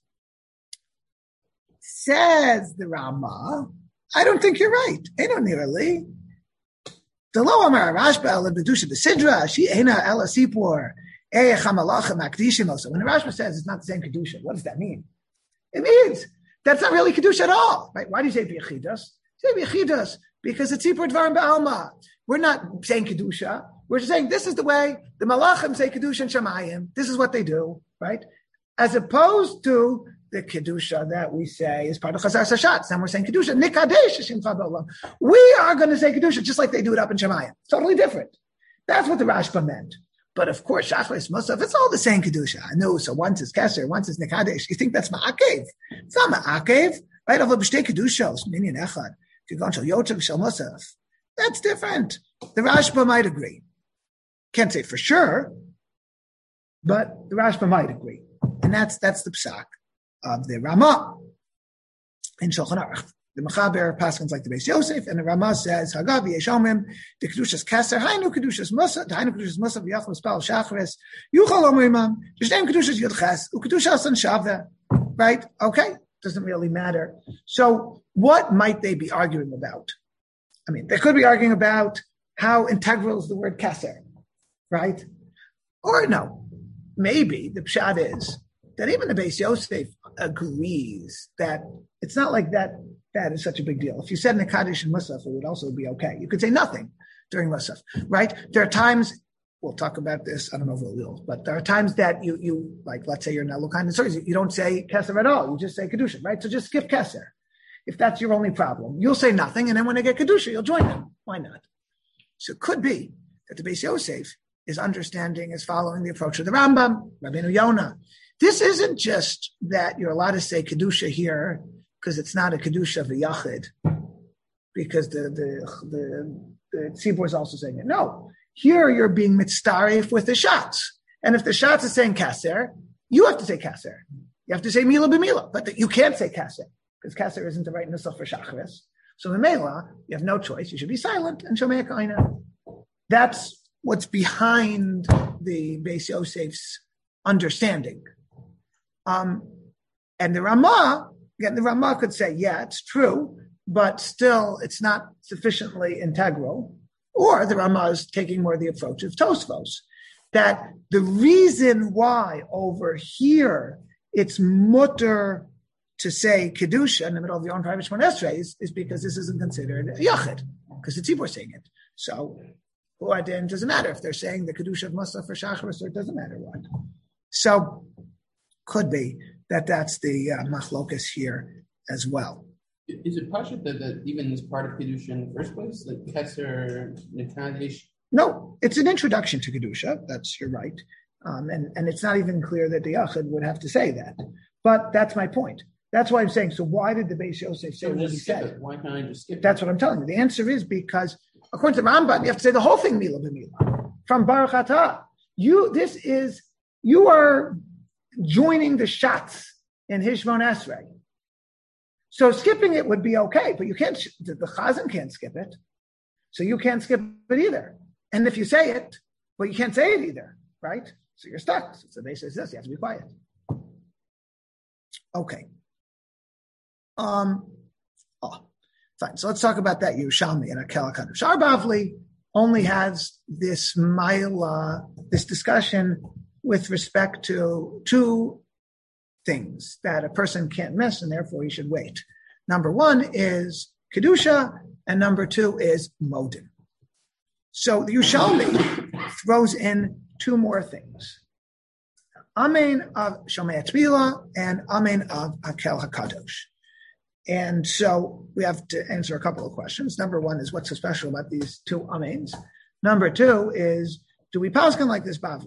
Says the Rama, I don't think you're right. Eno nearly. The lo amar Rashba el bedusha de sidra she ena ela sipur eich hamalachim akdishim also. When the Rashba says it's not the same kedusha, what does that mean? It means that's not really kedusha at all, right? Why do you say biyachidas? Say biyachidas because it's sipur dvarim ba'alma. We're not saying kedusha. We're just saying this is the way the malachim say kedusha and shemayim. This is what they do, right? As opposed to the kedusha that we say is part of chazar sashat. Then we're saying kedusha nikadesh shim fadolam. We are going to say kedusha just like they do it up in shemayim. It's totally different. That's what the Rashba meant. But of course, shachris musaf, it's all the same kedusha. I know. So once is keser, once is nikadesh. You think that's ma'akev? It's not ma'akev, right? Of b'shtei kedushos minyan echad kigon shel yotzeg shel musaf. That's different. The Rashba might agree. Can't say for sure, but the Rashba might agree, and that's that's the psak of the Rama in Shulchan Aruch. The Mechaber paskins like the Beis Yosef, and the Rama says, "Hagav yeshomim the kedushas keser, hainu kedushas musa, hainu kedushas musa v'yachol spal shachris, yuchal omerimam v'shteim kedushas yudches ukedushas and shavda." Right? Okay, doesn't really matter. So, what might they be arguing about? I mean, they could be arguing about how integral is the word keser, right? Or no, maybe the pshat is that even the Beis Yosef agrees that it's not like that that is such a big deal. If you said Nekadesh and Musaf, it would also be okay. You could say nothing during Musaf, right? There are times, we'll talk about this, I don't know if we will, but there are times that you, you like, let's say you're in Elokan and Soris, you don't say Keser at all. You just say Kedusha, right? So just skip Keser. If that's your only problem, you'll say nothing, and then when they get Kedusha, you'll join them. Why not? So it could be that the Beis Yosef is understanding, is following the approach of the Rambam, Rabbeinu Yonah. This isn't just that you're allowed to say Kedusha here because it's not a Kedusha of a Yachid, because the the the, the Tzibur is also saying it. No, here you're being mitzaref with the Shatz. And if the Shatz is saying Kaser, you have to say Kaser. You have to say Mila b'Mila, but the, you can't say Kaser because Kaser isn't the right nusach for Shachris. So in Mela, you have no choice. You should be silent and Shomei Kaina. That's what's behind the Beis Yosef's understanding. Um, and the Ramah, again, the Ramah could say, yeah, it's true, but still it's not sufficiently integral. Or the Ramah is taking more the approach of Tosfos, that the reason why over here it's mutter to say Kedusha in the middle of the own private Shemon Esrei is, is because this isn't considered a Yachid, because the Tzibur saying it. So, or then it doesn't matter if they're saying the Kedusha of Musaf for Shacharis, or it doesn't matter what. So, could be that that's the uh, machlokas here as well. Is it possible that, that even is part of Kedusha in the first place? Like Keser, Nekadesh? No, it's an introduction to Kedusha. That's, you're right. Um, and, and it's not even clear that the Yachid would have to say that. But that's my point. That's why I'm saying, so why did the Beis Yosef say So what he said? it. Why can't I just skip That's it? what I'm telling you. The answer is because, according to Rambam, you have to say the whole thing, Mila b'Mila. From Baruch Atah. You, this is, you are joining the shots in Hishmon Esrei. So skipping it would be okay, but you can't, the, the Chazan can't skip it. So you can't skip it either. And if you say it, well, you can't say it either, right? So you're stuck. So the Beis says this, you have to be quiet. Okay. Um, oh, fine. So let's talk about that Yerushalmi and Akel HaKadosh. Shar Bavli only has this Maila, this discussion with respect to two things that a person can't miss, and therefore he should wait. Number one is Kedusha, and number two is Modin. So the Yerushalmi throws in two more things. Amen of Shomei Tefillah and Amen of Akel HaKadosh. And so we have to answer a couple of questions. Number one is, what's so special about these two amens? Number two is, do we paskin like this Bavli,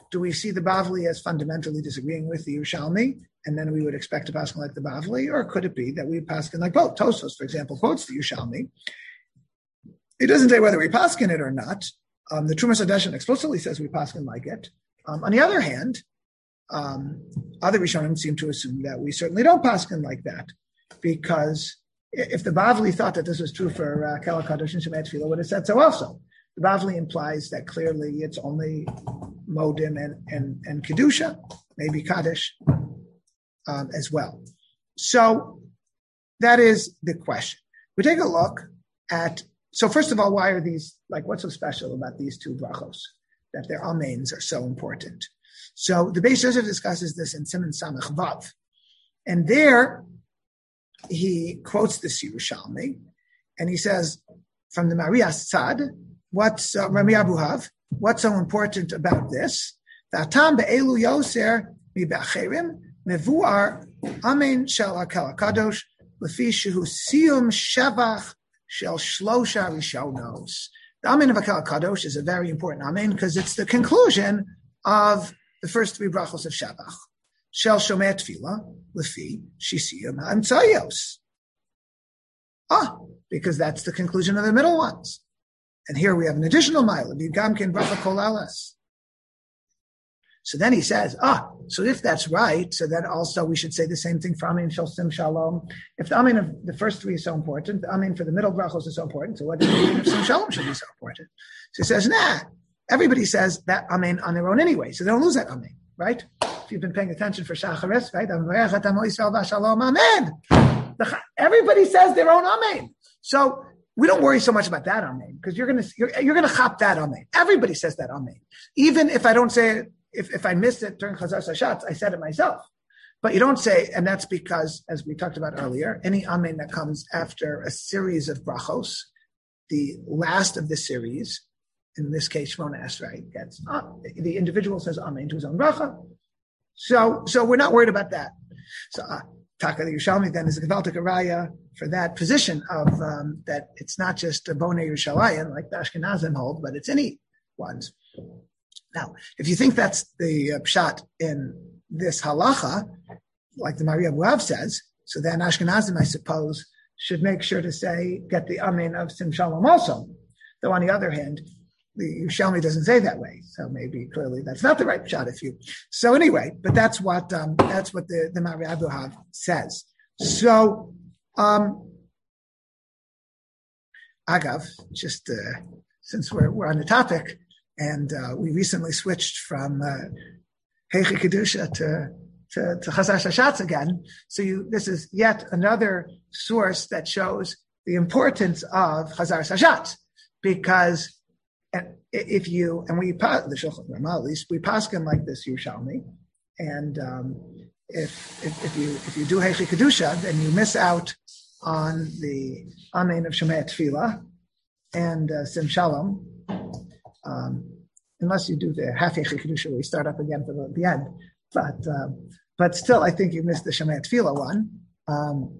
do we see the Bavli as fundamentally disagreeing with the Yerushalmi, and then we would expect to paskin like the Bavli, or could it be that we paskin like both? Tosfos, for example, quotes the Yerushalmi. It doesn't say whether we paskin it or not. Um, the Trumas Hadeshen explicitly says we paskin like it. Um, on the other hand, um, other Rishonim seem to assume that we certainly don't paskin like that, because if the Bavli thought that this was true for uh, Kela Kadosh and Shemay Tefillah, would have said so also. The Bavli implies that clearly it's only Modim and, and, and Kedusha, maybe Kaddish um, as well. So that is the question. We take a look at, so first of all, why are these, like what's so special about these two brachos, that their amens are so important? So the Beis Yosef discusses this in Siman Samech Vav. And there he quotes the Yerushalmi, and he says, from the Marias Tzad, what's uh, Rami Abuhav, what's so important about this? V'atam be'elu yoser mi'be'acherim mevuar amen shel HaKel HaKadosh lefi shehu siyum shavach shel shlosha rishonos. The amen of HaKel HaKadosh is a very important amen because it's the conclusion of the first three brachos of Shavach. Shel shomei tefillah lefi shisiyum ha'emtzayos. Ah, because that's the conclusion of the middle ones. And here we have an additional mile, Gamkin Bracha Kol Alas. So then he says, ah, so if that's right, so then also we should say the same thing for Amin Shel Sim Shalom. If the Amin of the first three is so important, the Amin for the middle brachos is so important, so what does the Amin of Sim Shalom should be so important? So he says, nah, everybody says that Amin on their own anyway, so they don't lose that Amin, right? If you've been paying attention for Shacharis, right? Amen. Everybody says their own Amen. So we don't worry so much about that amen, because you're gonna you're, you're gonna chop that amen. Everybody says that amen. Even if I don't say it, if, if I missed it during Chazar Sashatz, I said it myself. But you don't say, and that's because, as we talked about earlier, any amen that comes after a series of brachos, the last of the series, in this case, Shmona Esrei, gets uh, the individual says amen to his own bracha. So, so we're not worried about that. So. Uh, Taka the Yerushalmi then is a Gevaldik Araya for that position of um, that it's not just a Bonei Yerushalayim like the Ashkenazim hold, but it's any ones. Now, if you think that's the uh, pshat in this halacha, like the Maria Abuhav says, so then Ashkenazim, I suppose, should make sure to say, get the amen of Sim Shalom also. Though on the other hand, the Yerushalmi doesn't say that way, so maybe clearly that's not the right shot. If you so anyway, but that's what um, that's what the the Mari Abuhav says. So, um, Agav, just uh, since we're we're on the topic, and uh, we recently switched from Heichi uh, Kedusha to to, to Chazar Shashatz again. So you, this is yet another source that shows the importance of Chazar Shashatz, because. And if you, and we, the Shulchan Ramah, at least, we paskin like this Yerushalmi, and um, if, if if you if you do Heichi Kedusha, then you miss out on the Amen of Shemei Tefillah and uh, Sim Shalom, um, unless you do the half Heichi Kedusha where you start up again for the, the end. But um, but still, I think you missed the Shemei Tefillah one, um,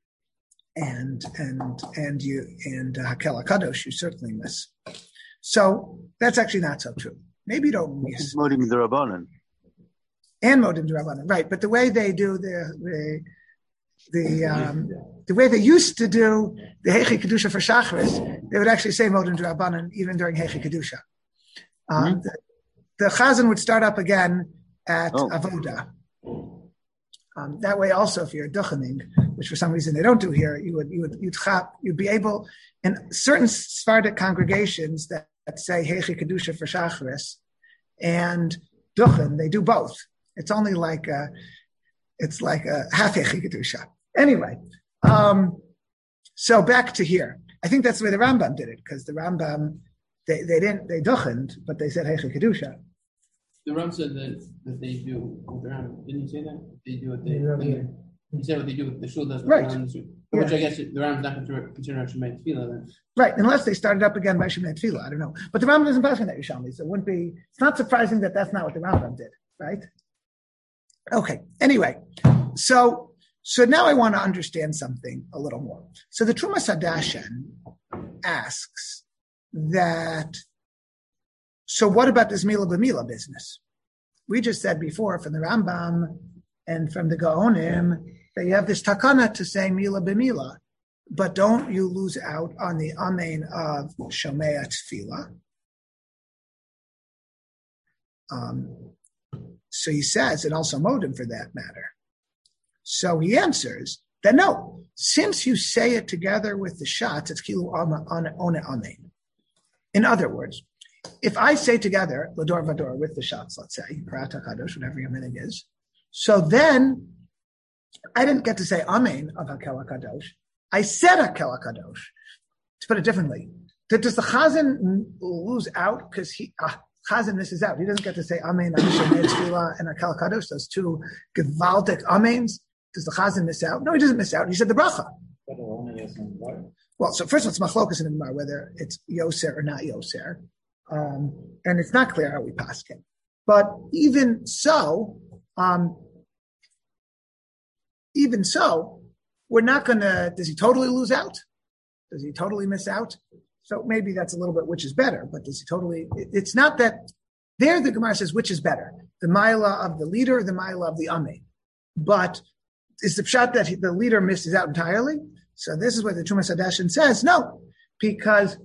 and and and you and uh, Hakel HaKadosh you certainly miss. So that's actually not so true. Maybe you don't miss Modim D'Rabbanan and Modim D'Rabbanan, right? But the way they do the the the um, the way they used to do the Heichi Kedusha for Shacharis, they would actually say Modim D'Rabbanan even during Heichi Kedusha. Um, mm-hmm. the, the Chazan would start up again at oh. Avoda. Um, that way, also, if you're duchening, which for some reason they don't do here, you would you would you'd chap, you'd be able in certain Sephardic congregations that, that say Heichi Kedusha for Shacharis and duchen, they do both. It's only like a, it's like a half Heichi Kedusha. Anyway, um, so back to here. I think that's the way the Rambam did it, because the Rambam they, they didn't they duchened, but they said Heichi Kedusha. The Ram said that, that they do with the Ram. Didn't you say that? They do what they do. He said what they do with the shul does with right. the Ram. Which yeah. I guess the Ram's not going to consider Shemei Tefillah then. Right, unless they started up again by Shemei Tefillah. I don't know. But the Rambam doesn't pass on that Yerushalmi, so it wouldn't be, it's not surprising that that's not what the Rambam did, right? Okay, anyway, so so now I want to understand something a little more. So the Trumas Hadeshen asks that, so what about this Mila B'Mila business? we just said before from the Rambam and from the Gaonim that you have this takana to say mila b'mila, but don't you lose out on the amen of shomea tefillah. Um, so he says, and also modim for that matter. So he answers that no, since you say it together with the shots, it's kilu on amen. In other words, if I say together lador vador with the shots, let's say parata kadosh, whatever your meaning is, so then I didn't get to say amen of hakel kadosh. I said hakel kadosh. To put it differently, does the chazan lose out because he? Ah, Chazan misses out. He doesn't get to say Amen on Shemei Tefillah and Hakel Kadosh, those two gewaltic Amens. Does the Chazan miss out? No, he doesn't miss out. He said the bracha. Well, so first of all, it's machlokas in the Gemara whether it's Yoser or not Yoser. Um, and it's not clear how we pass it. But even so, um, even so, we're not going to, does he totally lose out? Does he totally miss out? So maybe that's a little bit which is better, but does he totally, it, it's not that, there the Gemara says which is better, the Maila of the leader or the Maila of the Amen. But is the pshat that he, the leader misses out entirely? So this is what the Trumas Hadashin says, no, because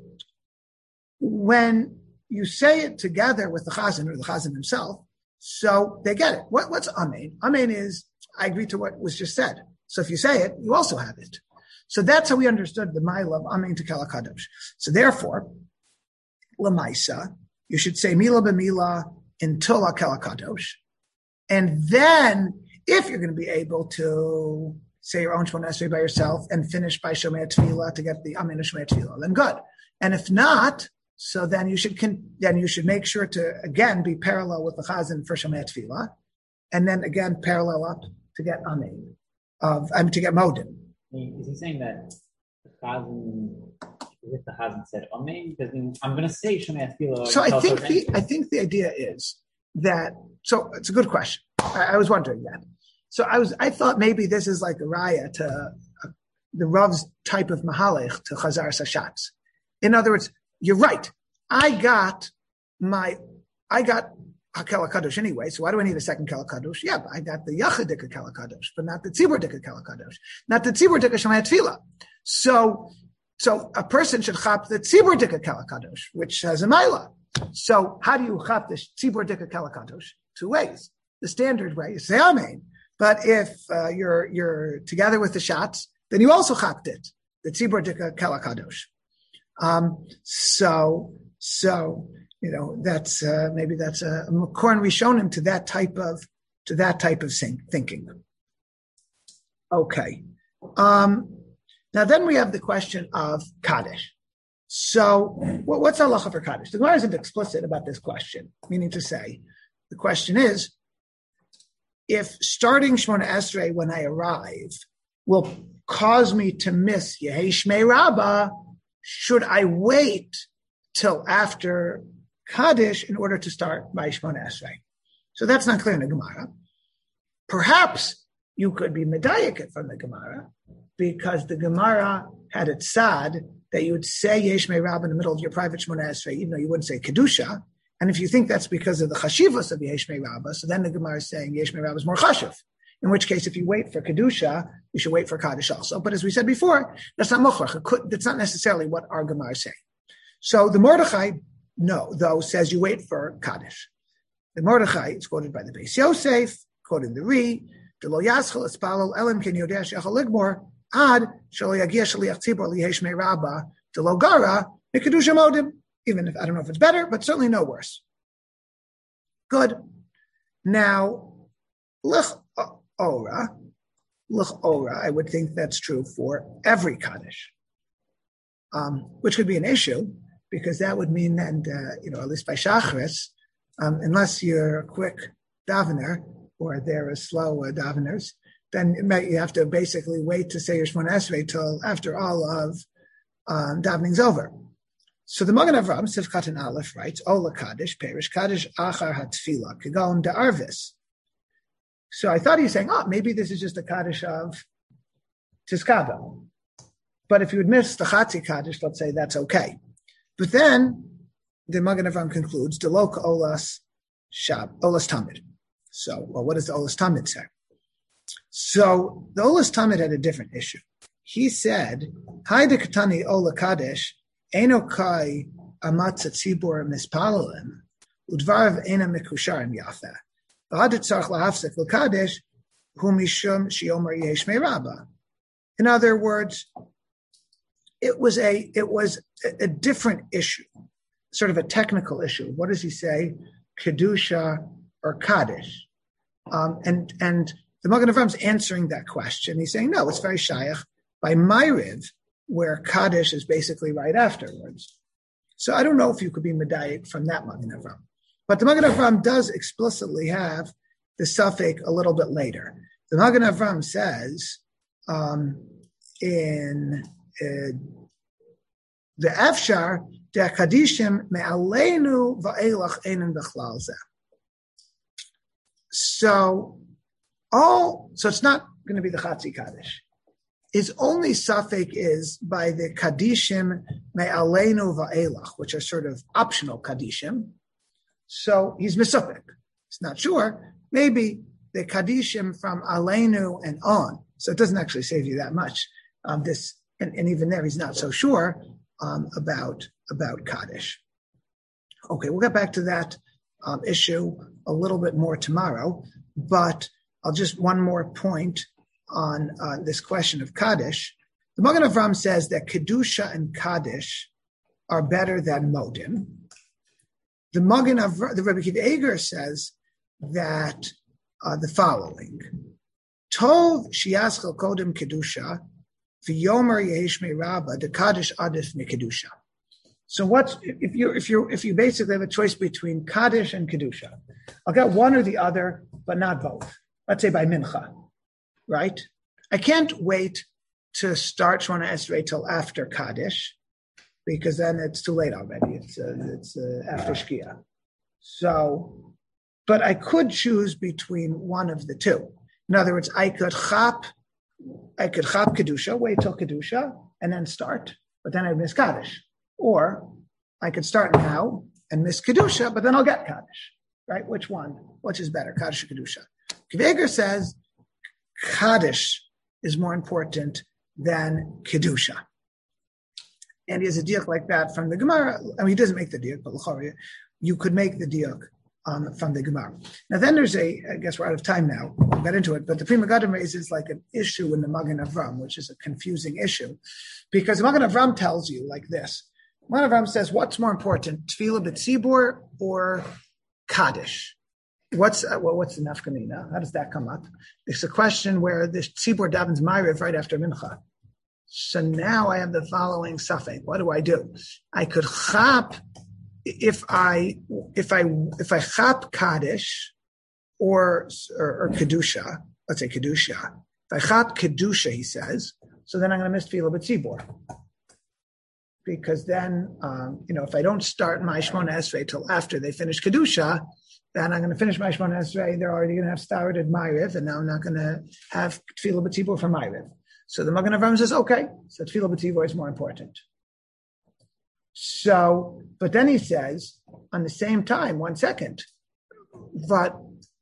when you say it together with the Chazan or the Chazan himself, so they get it. What, what's Amen? Amen is, I agree to what was just said. So if you say it, you also have it. So that's how we understood the Maila of Amen to Kel HaKadosh. So therefore, Lamaisa, you should say Mila b'Mila until Kel HaKadosh. And then, if you're going to be able to say your own Shemona Esrei by yourself and finish by Shomei Tefillah to get the Amen of Shomei Tefillah, then good. And if not, so then you should con- then you should make sure to, again, be parallel with the Chazan for Shomei Tefillah, and then again parallel up to get Amen, of, I mean, to get Modim. Is he saying that the Chazan, if the Chazan said Amen, because I'm going to say Shomei Tefillah. So I think the I think the idea is that. So it's a good question. I, I was wondering that. So I was I thought maybe this is like a raya to uh, the Rav's type of mahalech to Chazar Sashatz. In other words, you're right. I got my I got Hakel HaKadosh anyway, so why do I need a second Kel HaKadosh? Yeah, but I got the Yachadik Kel HaKadosh, but not the Tzibur Dik Kel HaKadosh, not the Tzibur Dik Shemei Tefillah. So, so a person should chap the Tzibur Dik Kel HaKadosh, which has a Maila. So how do you chap the Tzibur Dik Kel HaKadosh? Two ways. The standard way is say Amen. But if uh, you're you're together with the shots, then you also chapped it, the Tzibur Dik Kel HaKadosh. Um, so, so. You know, that's uh, maybe that's a Makoran Rishonim to that type of to that type of thinking. Okay. Um, now then we have the question of Kaddish. So what, what's halacha for Kaddish? The Gemara isn't explicit about this question, meaning to say, the question is, if starting Shemona Esrei when I arrive will cause me to miss Yehei Shmei Rabbah, should I wait till after Kaddish in order to start by Shemona Esrei? So that's not clear in the Gemara. Perhaps you could be medayik it from the Gemara because the Gemara had it sad that you would say Yesh Mei Rabbah in the middle of your private Shemona Esrei, even though you wouldn't say Kedusha. And if you think that's because of the chashivos of Yesh Mei Rabbah, so then the Gemara is saying Yesh Mei Rabbah is more chashiv. In which case, if you wait for Kedusha, you should wait for Kaddish also. But as we said before, that's not mochrach. That's not necessarily what our Gemara is saying. So the Mordechai, no, though, says you wait for Kaddish. The Mordechai is quoted by the Beis Yosef, quoted in the Ri, Delo Yaschel Espalol Elim Ken Yodeh Shechal Ligmor Ad Shelo Yagia Shaliach Tzibor Liyesh Mei Rabbah Delo Gara Mikadusha Modim. Even if I don't know if it's better, but certainly no worse. Good. Now, Lich Ora, Lich Ora, I would think that's true for every Kaddish, um, which could be an issue. Because that would mean that, uh, you know, at least by Shachris, um, unless you're a quick davener or they're slow uh, daveners, then it may, you have to basically wait to say your Shemona Esrei till after all of um, davening's over. So the Magen Avraham, Sivkat and Aleph, writes, Ola Kaddish, Perish Kaddish, Achar HaTfilah, Kegon de Arvis. So I thought he was saying, oh, maybe this is just a Kaddish of Tizkaba. But if you would miss the Chatzi Kaddish, let's say that's okay. But then the Magen Avraham concludes, Delok Olas Shab Olas Tamid. So, well, what does the Olas Tamid say? So the Olas Tamid had a different issue. He said, Haida Katani Ola Kadesh, Eno Kai Amatza Tzibor Mispalalim, Udvarav Ena Mikusharim Yafa. V'had tzarch lahafsek l'kadesh, hu mishum sheyomer yesh me'raba. In other words, it was a it was a, a different issue, sort of a technical issue. What does he say? Kedusha or Kaddish? Um, and and the Magen Avraham is answering that question. He's saying, no, it's very shayach by Ma'ariv, where Kaddish is basically right afterwards. So I don't know if you could be medayik from that Magen Avraham. But the Magen Avraham does explicitly have the suffix a little bit later. The Magen Avraham says um, in uh, the Afshar, de Kadishim me'aleinu va'elach einen bechlal zeh. So all, so it's not going to be the Chatzi Kaddish. His only suffix is by the Kadishim me'aleinu va'elach, which are sort of optional Kadishim. So he's misupik. He's not sure. Maybe the Kadishim from Aleinu and on. So it doesn't actually save you that much. Um, this and, and even there, he's not so sure um, about about Kaddish. Okay, we'll get back to that um, issue a little bit more tomorrow. But I'll just one more point on uh, this question of Kaddish. The Magen Avraham says that Kedusha and Kaddish are better than Modim. The Magen Avraham, the Rebbe Akiva Eger says that uh, the following: Tov shiyaschel kodem kedusha, v'yomer yehesh me'raba, the kaddish adif mekedusha. So what's if you if you if you basically have a choice between kaddish and kedusha? I'll get one or the other, but not both. Let's say by mincha, right? I can't wait to start Shemona Esrei till after kaddish, because then it's too late already. It's uh, it's uh, after Shkia. So, but I could choose between one of the two. In other words, I could chap, I could chap kedusha, wait till kedusha, and then start, but then I'd miss kaddish. Or I could start now and miss kedusha, but then I'll get kaddish. Right? Which one? Which is better, kaddish or kedusha? Kveger says kaddish is more important than kedusha. And he has a diuk like that from the Gemara. I mean, he doesn't make the diuk, but you could make the diuk um, from the Gemara. Now, then there's a, I guess we're out of time now. We'll get into it, but the Pri Megadim raises like an issue in the Magen Avraham, which is a confusing issue, because the Magen Avraham tells you like this. Magen Avraham says, what's more important, Tefillah b'tzibur or Kaddish? What's uh, well, what's the nafkamina? How does that come up? It's a question where the tzibur davens ma'ariv right after mincha. So now I have the following suffix. What do I do? I could chap if I if I if I chap kaddish or or, or kedusha. Let's say kedusha. If I chap kedusha, he says. So then I'm going to miss tefillah b'tzibur, because then um, you know if I don't start my Shemona Esrei till after they finish kedusha, then I'm going to finish my Shemona Esrei. They're already going to have started ma'ariv, and now I'm not going to have tefillah b'tzibur for ma'ariv. So the Magen Avraham says, okay, so tefillah b'tzibur is more important. So, but then he says, on the same time, one second, but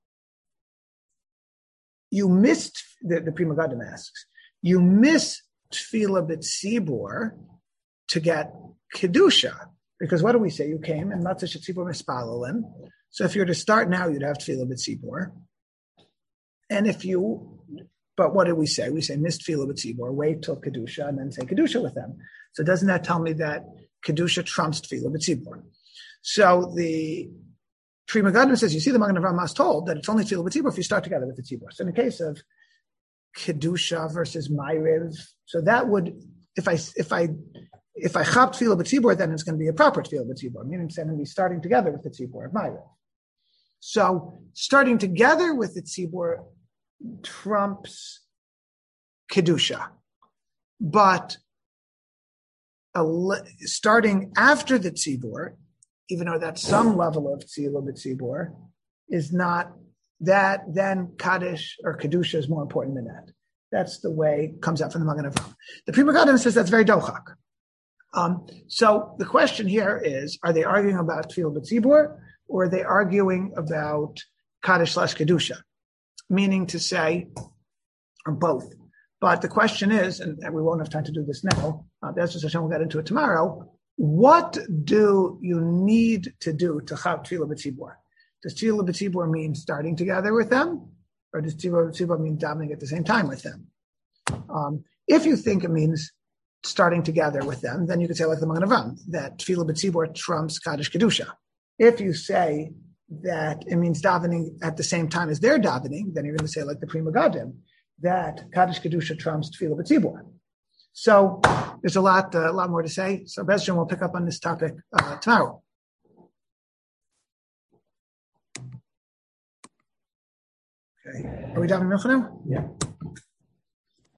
you missed, the, the Pri Megadim asks, you miss tefillah b'tzibur to get kedusha, because what do we say? You came and matzah shetzibur mispalalim. So if you're to start now, you'd have tefillah b'tzibur. And if you But what do we say? We say miss tefillah b'tzibur, wait till kedusha, and then say kedusha with them. So doesn't that tell me that kedusha trumps tefillah b'tzibur? So the Pri Megadim says, you see, the Magen Avraham is told that it's only tefillah b'tzibur if you start together with the tzibur. So in the case of kedusha versus ma'ariv, so that would, if I if I if I chap tefillah b'tzibur, then it's going to be a proper tefillah b'tzibur, meaning it's going to be starting together with the tzibur of ma'ariv. So starting together with the tzibur trumps kedusha, but a, starting after the tzibur, even though that's some level of tefillah b'tzibur, is not that. Then kaddish or kedusha is more important than that. That's the way it comes out from the Magen Avraham. The Pri Megadim says that's very dochak. Um, so the question here is: are they arguing about tefillah b'tzibur, or are they arguing about Kaddish slash Kedusha, meaning to say, or both. But the question is, and we won't have time to do this now, uh, that's just Hashem will get into it tomorrow, what do you need to do to Chav Tefillah B'Tzibur? Does Tefillah B'Tzibur mean starting together with them? Or does Tefillah B'Tzibur mean davening at the same time with them? Um, if you think it means starting together with them, then you could say like the Magen Avraham, that Tefillah B'Tzibur trumps Kaddish Kedusha. If you say that it means davening at the same time as their davening, then you're going to say like the Pri Megadim, that Kaddish Kedusha trumps Tefillah B'Tzibur. So there's a lot, uh, a lot more to say. So Bez Hashem will pick up on this topic uh, tomorrow. Okay, are we davening Mincha now? Yeah.